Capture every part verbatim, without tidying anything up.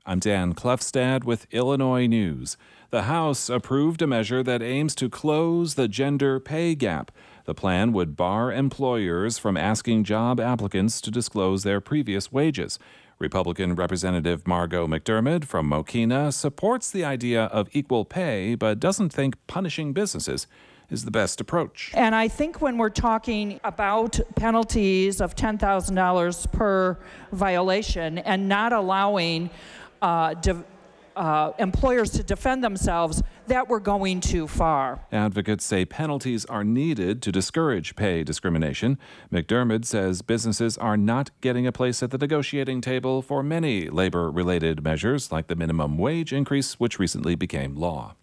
I'm Dan Klefstad with Illinois News. The House approved a measure that aims to close the gender pay gap. The plan would bar employers from asking job applicants to disclose their previous wages. Republican Representative Margo McDermott from Mokena supports the idea of equal pay, but doesn't think punishing businesses is the best approach. And I think when we're talking about penalties of ten thousand dollars per violation and not allowing uh, de- uh, employers to defend themselves, that we're going too far. Advocates say penalties are needed to discourage pay discrimination. McDermott says businesses are not getting a place at the negotiating table for many labor-related measures like the minimum wage increase, which recently became law.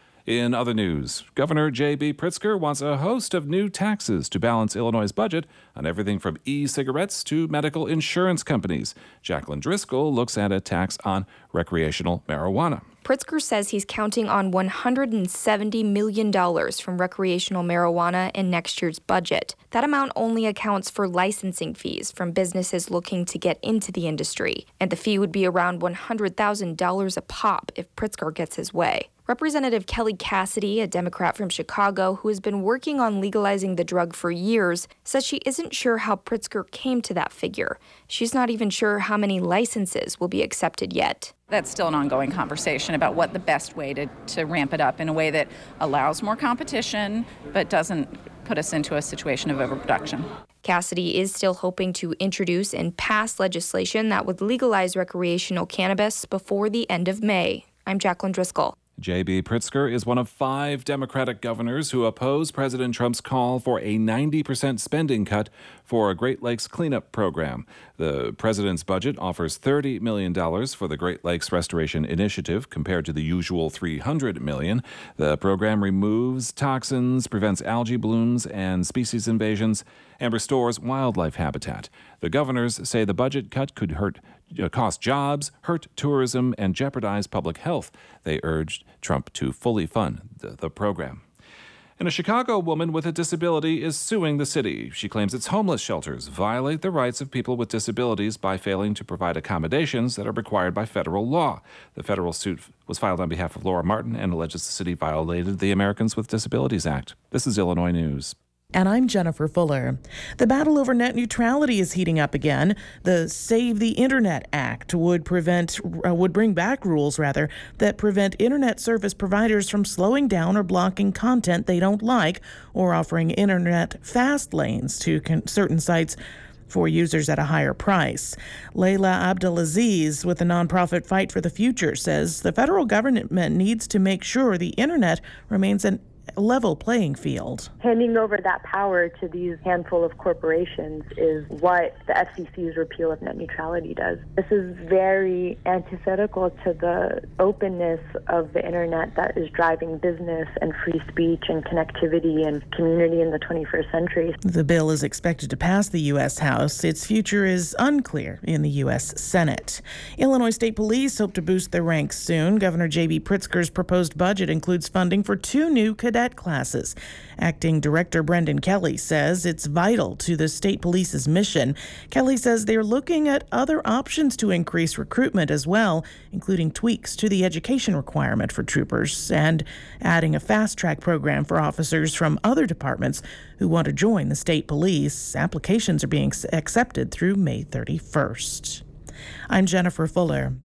In other news, Governor J B. Pritzker wants a host of new taxes to balance Illinois' budget on everything from e-cigarettes to medical insurance companies. Jacqueline Driscoll looks at a tax on recreational marijuana. Pritzker says he's counting on one hundred seventy million dollars from recreational marijuana in next year's budget. That amount only accounts for licensing fees from businesses looking to get into the industry, and the fee would be around one hundred thousand dollars a pop if Pritzker gets his way. Representative Kelly Cassidy, a Democrat from Chicago who has been working on legalizing the drug for years, says she isn't sure how Pritzker came to that figure. She's not even sure how many licenses will be accepted yet. That's still an ongoing conversation about what the best way to, to ramp it up in a way that allows more competition but doesn't put us into a situation of overproduction. Cassidy is still hoping to introduce and pass legislation that would legalize recreational cannabis before the end of May. I'm Jacqueline Driscoll. J B. Pritzker is one of five Democratic governors who oppose President Trump's call for a ninety percent spending cut for a Great Lakes cleanup program. The president's budget offers thirty million dollars for the Great Lakes Restoration Initiative compared to the usual three hundred million dollars. The program removes toxins, prevents algae blooms and species invasions, and restores wildlife habitat. The governors say the budget cut could hurt, uh, cost jobs, hurt tourism, and jeopardize public health. They urged Trump to fully fund the, the program. And a Chicago woman with a disability is suing the city. She claims its homeless shelters violate the rights of people with disabilities by failing to provide accommodations that are required by federal law. The federal suit was filed on behalf of Laura Martin and alleges the city violated the Americans with Disabilities Act. This is Illinois News. And I'm Jennifer Fuller. The battle over net neutrality is heating up again. The Save the Internet Act would prevent, uh, would bring back rules, rather, that prevent internet service providers from slowing down or blocking content they don't like or offering internet fast lanes to con- certain sites for users at a higher price. Layla Abdelaziz with the nonprofit Fight for the Future says the federal government needs to make sure the internet remains an level playing field. Handing over that power to these handful of corporations is what the F C C's repeal of net neutrality does. This is very antithetical to the openness of the internet that is driving business and free speech and connectivity and community in the twenty-first century. The bill is expected to pass the U S House. Its future is unclear in the U S Senate. Illinois State Police hope to boost their ranks soon. Governor J B. Pritzker's proposed budget includes funding for two new cadet classes. Acting Director Brendan Kelly says it's vital to the state police's mission. Kelly says they're looking at other options to increase recruitment as well, including tweaks to the education requirement for troopers and adding a fast-track program for officers from other departments who want to join the state police. Applications are being accepted through May thirty-first. I'm Jennifer Fuller.